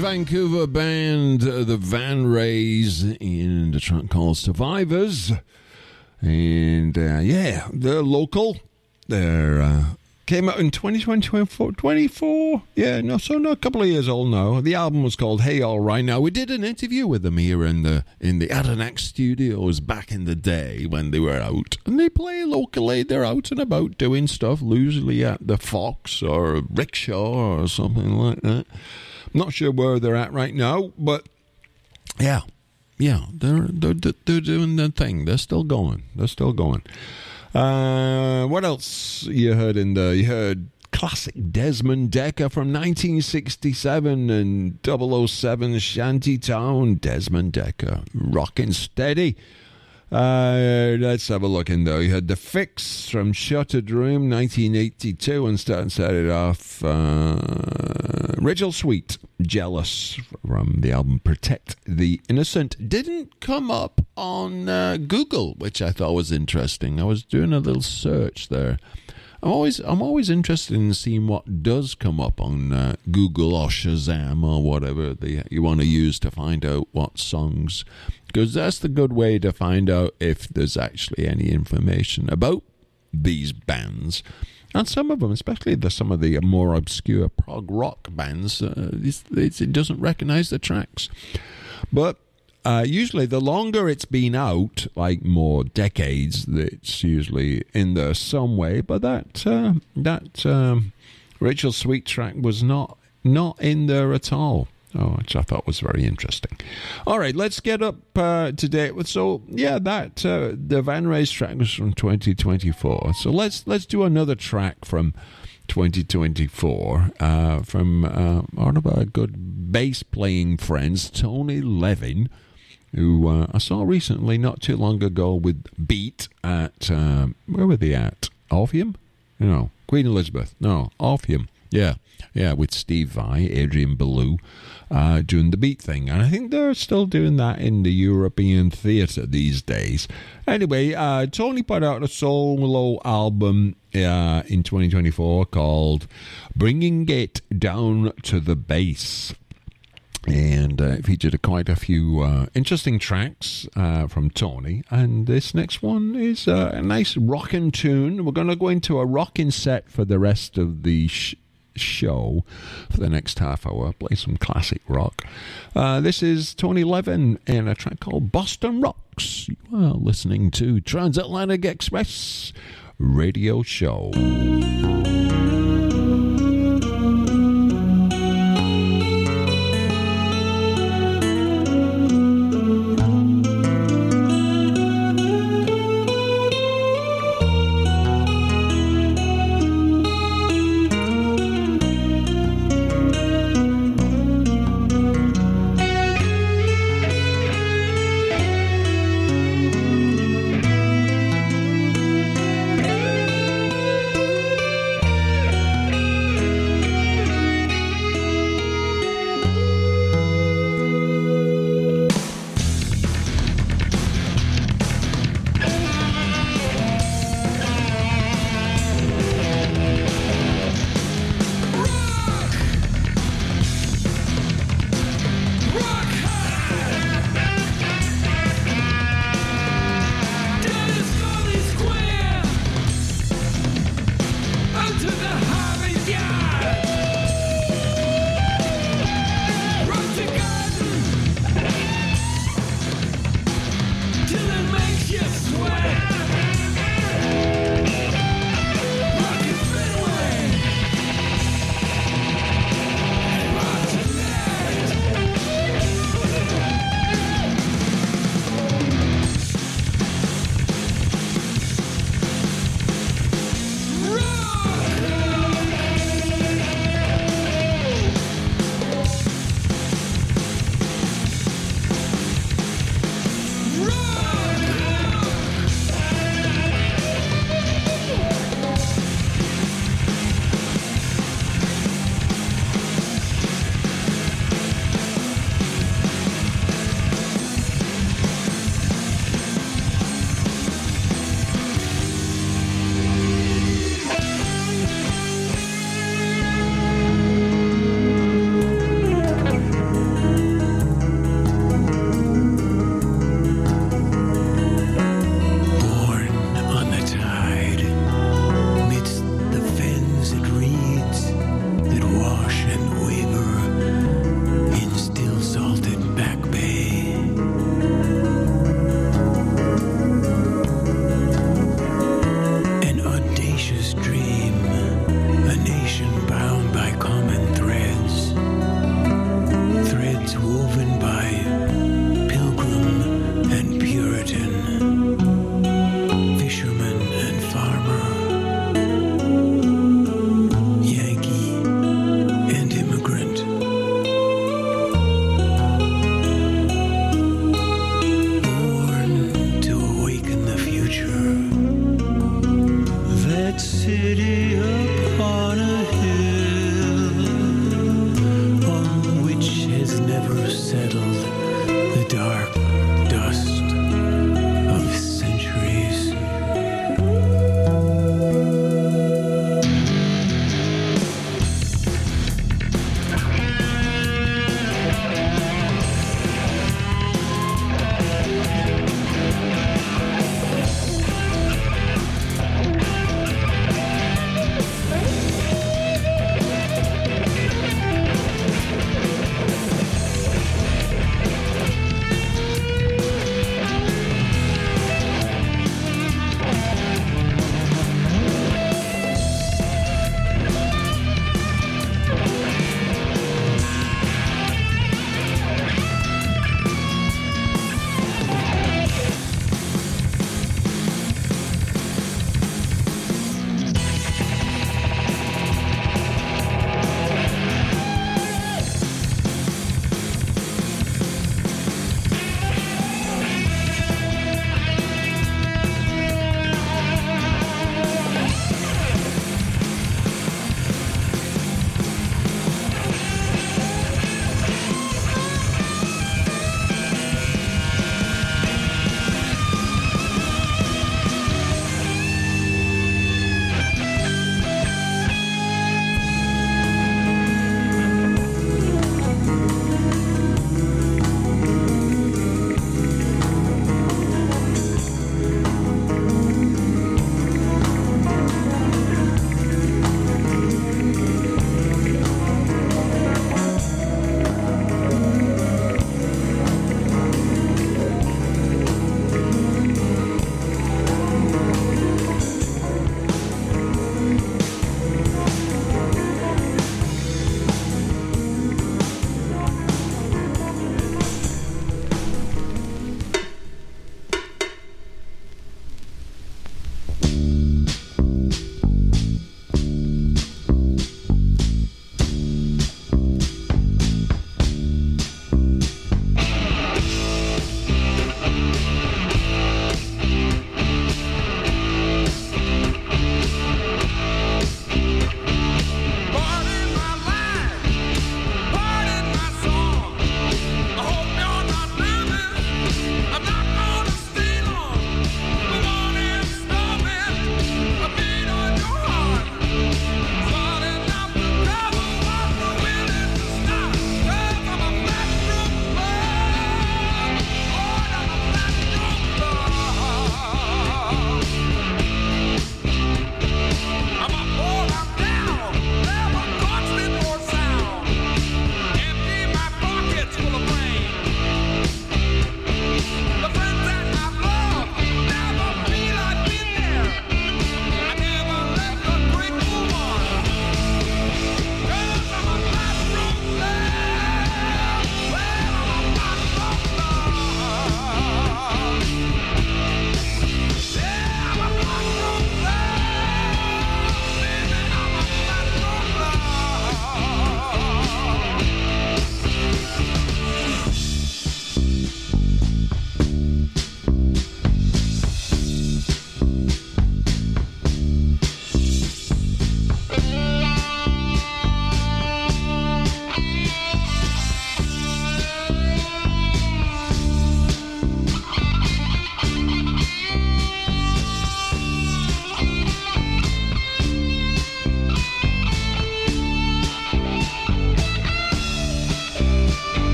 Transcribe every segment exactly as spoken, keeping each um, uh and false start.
Vancouver band, uh, the Van Rays, in the track called Survivors. And uh, yeah, they're local. They're uh, came out in twenty twenty, twenty-four, twenty-four. Yeah, no, so not a couple of years old now. The album was called Hey All Right. Now, we did an interview with them here in the in the Adanac Studios back in the day when they were out. And they play locally. They're out and about doing stuff, usually at the Fox or Rickshaw or something like that. Not sure where they're at right now, but yeah, yeah, they're they're they're doing their thing. They're still going. They're still going. Uh, what else you heard in the? You heard classic Desmond Dekker from nineteen sixty-seven and double oh seven Shantytown. Desmond Dekker, rockin' steady. Uh, let's have a look in there. You had The Fix from Shuttered Room, nineteen eighty-two, and started started off uh, Rachel Sweet, Jealous, from the album Protect the Innocent. Didn't come up on uh, Google, which I thought was interesting. I was doing a little search there. I'm always I'm always interested in seeing what does come up on uh, Google or Shazam or whatever they, you want to use to find out what songs, because that's the good way to find out if there's actually any information about these bands. And some of them, especially the, some of the more obscure prog rock bands, uh, it's, it's, it doesn't recognize the tracks. But Uh, usually, the longer it's been out, like more decades, it's usually in there some way. But that uh, that um, Rachel Sweet track was not not in there at all, oh, which I thought was very interesting. All right, let's get up uh, to date with. So yeah, that uh, the Van Rays track was from twenty twenty-four. So let's let's do another track from twenty twenty-four uh, from uh, one of our good bass playing friends, Tony Levin, who uh, I saw recently, not too long ago, with Beat at, um, where were they at? Orpheum? No, Queen Elizabeth. No, Orpheum. Yeah, yeah, with Steve Vai, Adrian Belew, uh, doing the Beat thing. And I think they're still doing that in the European theatre these days. Anyway, uh, Tony put out a solo album uh, in twenty twenty-four called Bringing It Down to the Bass. And uh, it featured quite a few uh, interesting tracks uh, from Tony. And this next one is uh, a nice rockin' tune. We're going to go into a rockin' set for the rest of the sh- show for the next half hour. Play some classic rock. Uh, this is Tony Levin in a track called Boston Rocks. You are listening to Transatlantic Express Radio Show. city upon a hill on which has never settled the dark dust of centuries.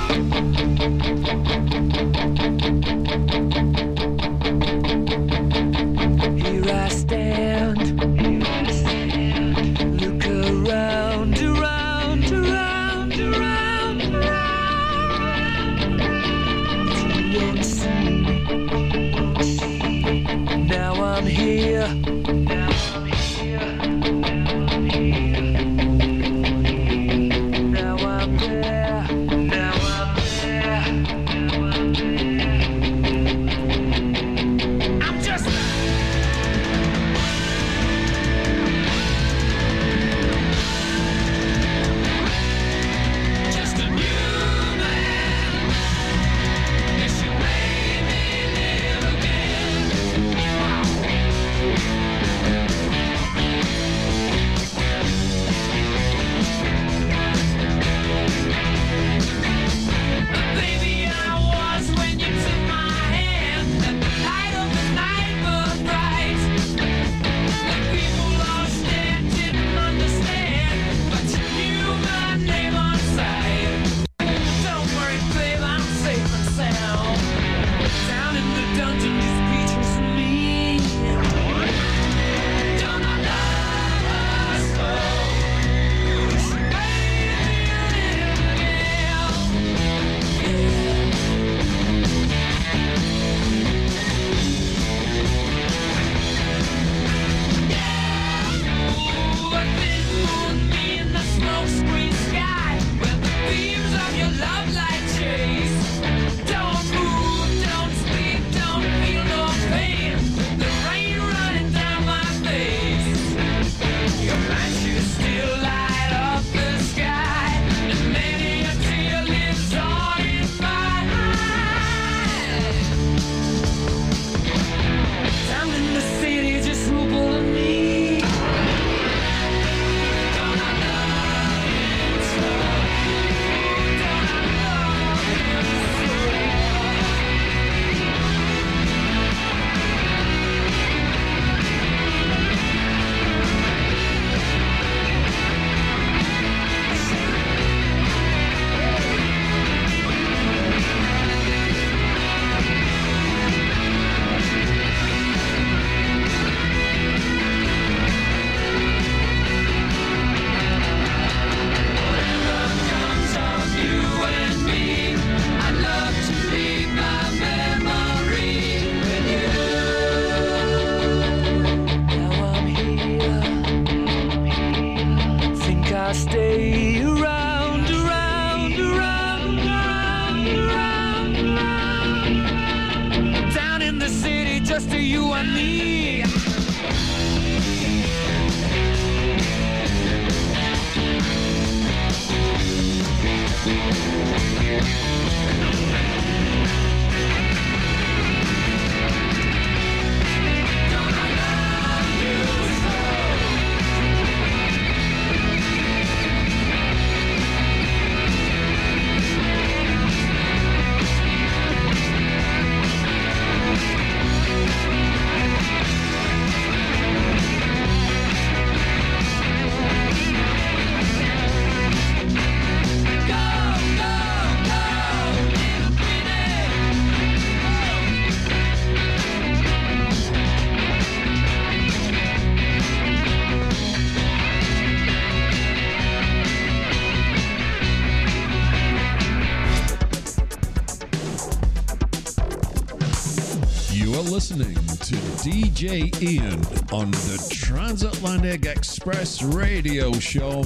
Listening to D J Ian on the Transatlantic Express radio show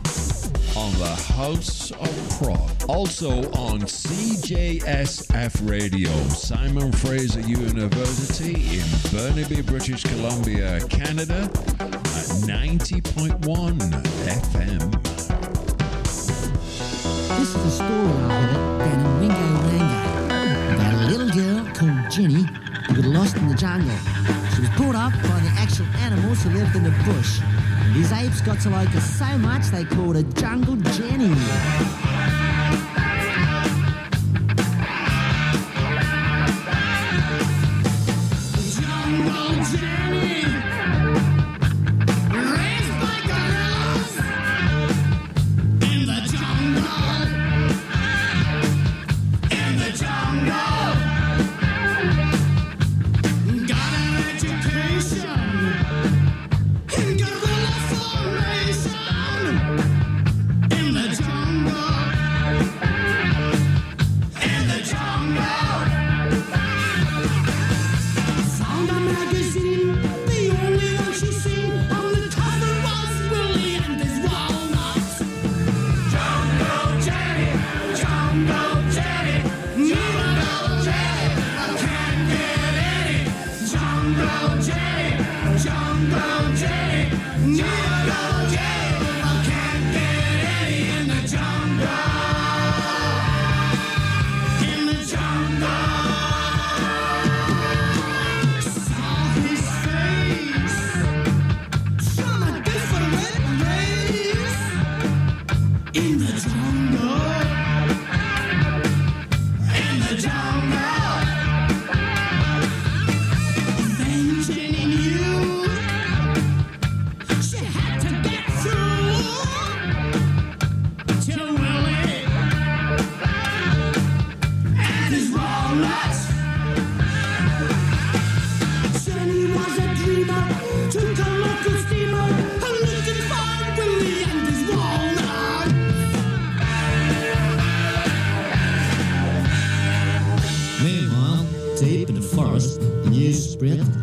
on the House of Prog. Also on C J S F Radio, Simon Fraser University in Burnaby, British Columbia, Canada at ninety point one F M. This is a story I heard down in Ringo Rango about a little girl called Jenny who got lost in the jungle. She was brought up by the actual animals who lived in the bush. And these apes got to like her so much they called her Jungle Jenny. Jungle Jenny, raised by gorillas in the jungle.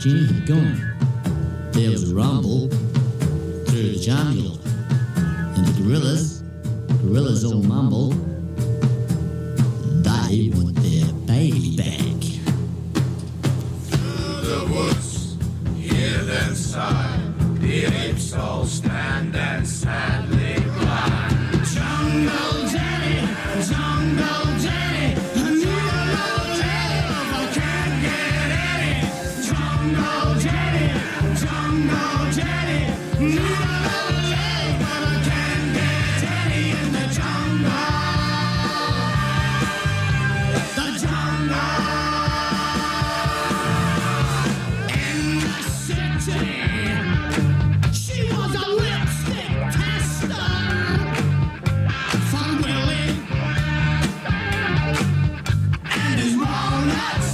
Jenny had gone, there was a rumble through the jungle, and the gorillas, gorillas all mumble, they want their baby back. Through the woods, hear them sigh, the apes all stand and sadly cry. Jungle Jenny, Jungle Jenny, I need a little help, I can't get any. Jungle Jenny, Jungle Jenny, need a little help, but I can't get any in the jungle. The jungle. In the city, she was a lipstick tester for Willie and his walnuts.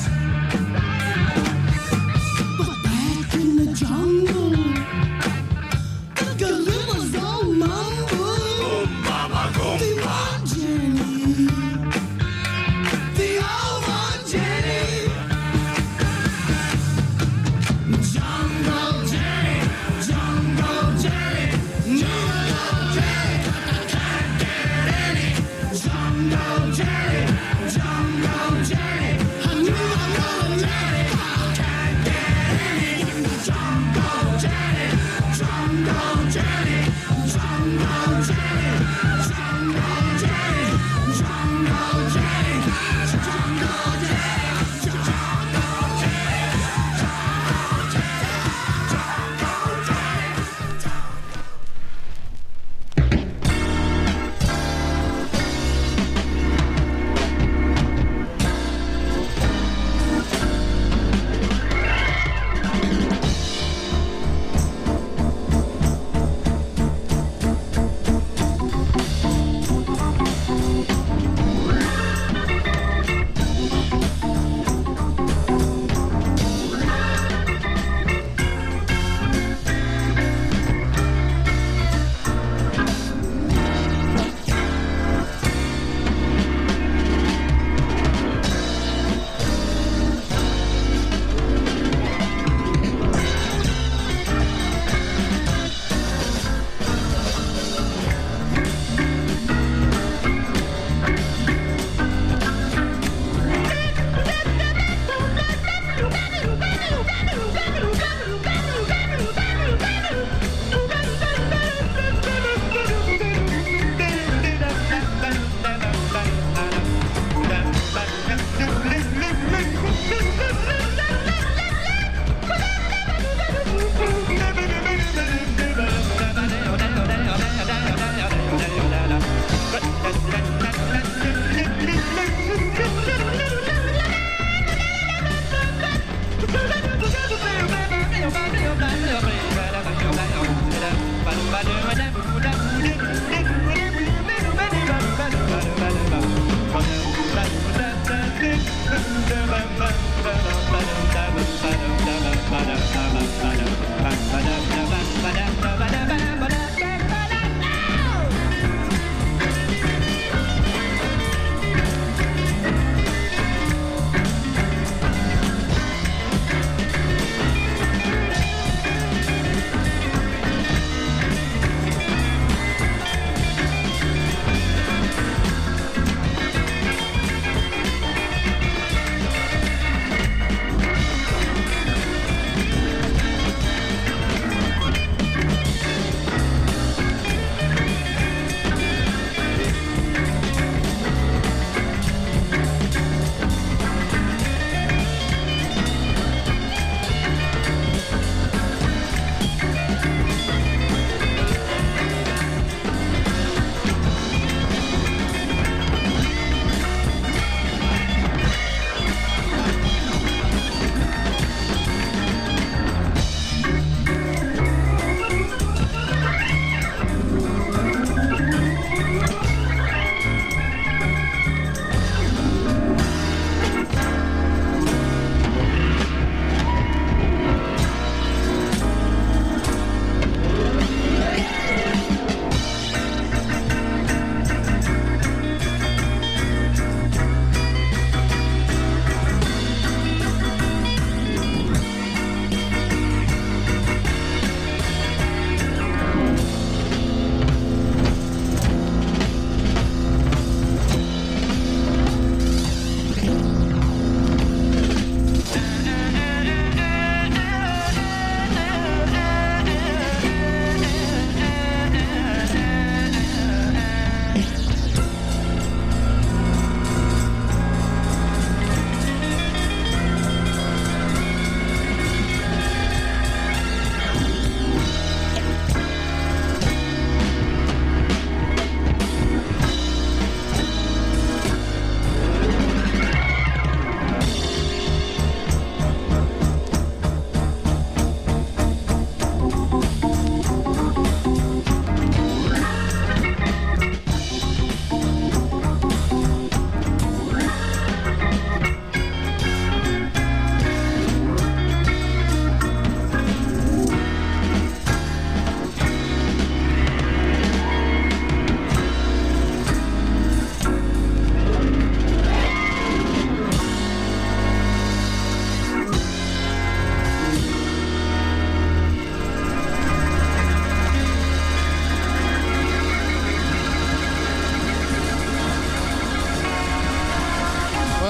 But back in the jungle, the gorillas all mumble. Oh, mama, go the old Jenny, the old one Jenny. Jungle Jenny, Jungle Jenny, need a little Jenny, but I can't get any. Jungle Jenny, Jungle Jenny, I need a little Jenny, but I can't get any. Jungle Jenny, Jungle Jenny, Jungle Jenny, Jungle Jenny, Jungle Jenny, Jungle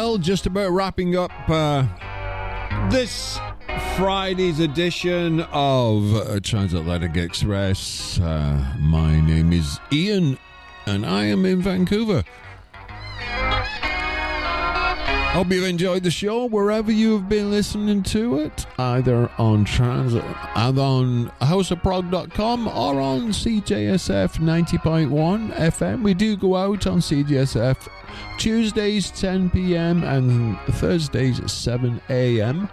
Well, just about wrapping up uh, this Friday's edition of uh, Transatlantic Express. Uh, my name is Ian, and I am in Vancouver. Hope you've enjoyed the show wherever you've been listening to it, either on trans, either on house of prog dot com or on C J S F ninety point one F M. We do go out on C J S F Tuesdays ten p.m. and Thursdays at seven a.m.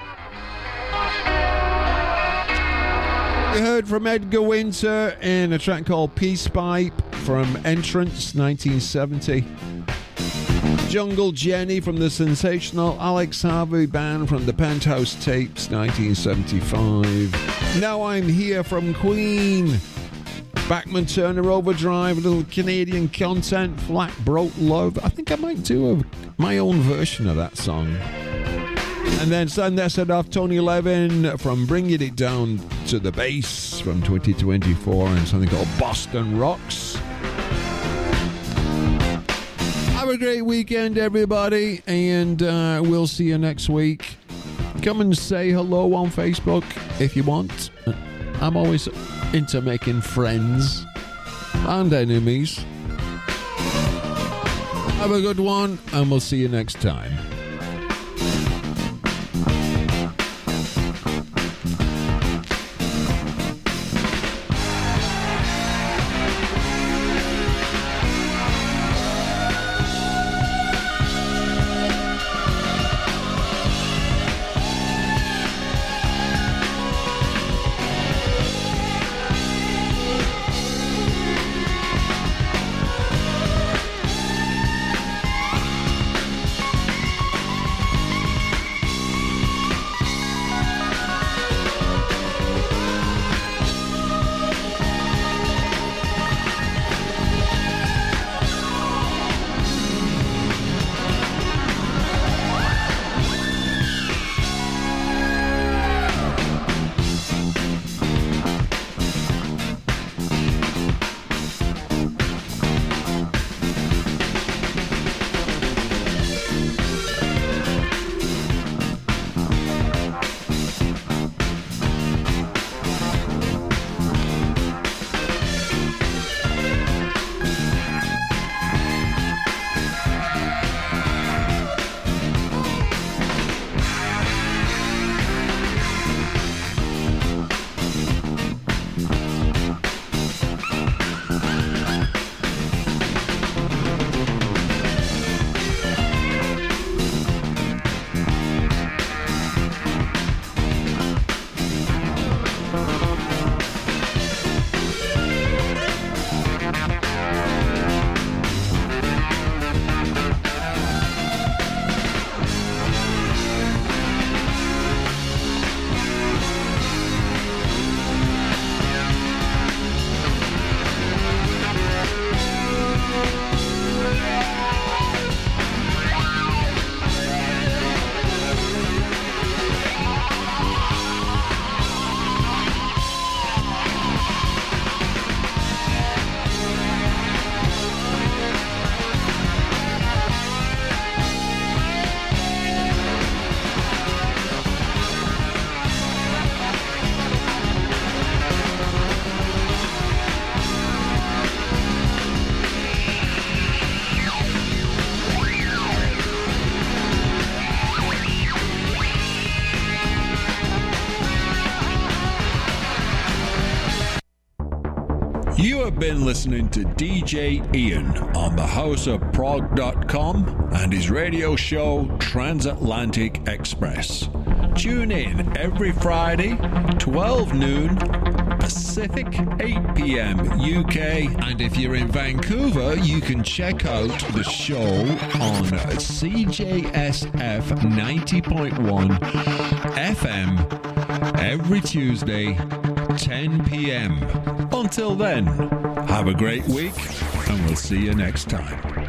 We heard from Edgar Winter in a track called Peace Pipe from Entrance nineteen seventy. Jungle Jenny from the sensational Alex Harvey Band from the Penthouse Tapes nineteen seventy-five. Now I'm Here from Queen. Bachman Turner Overdrive, a little Canadian content, Flat Broke Love. I think I might do a, my own version of that song. And then send that set off Tony Levin from Bringing It Down to the Bass from twenty twenty-four and something called Boston Rocks. Have a great weekend, everybody, and uh, we'll see you next week. Come and say hello on Facebook if you want. I'm always into making friends and enemies. Have a good one, and we'll see you next time. You have been listening to D J Ian on the house of prog dot com and his radio show Transatlantic Express. Tune in every Friday, twelve noon Pacific, eight p.m. U K. And if you're in Vancouver, you can check out the show on C J S F ninety point one F M every Tuesday, ten p.m. Until then, have a great week, and we'll see you next time.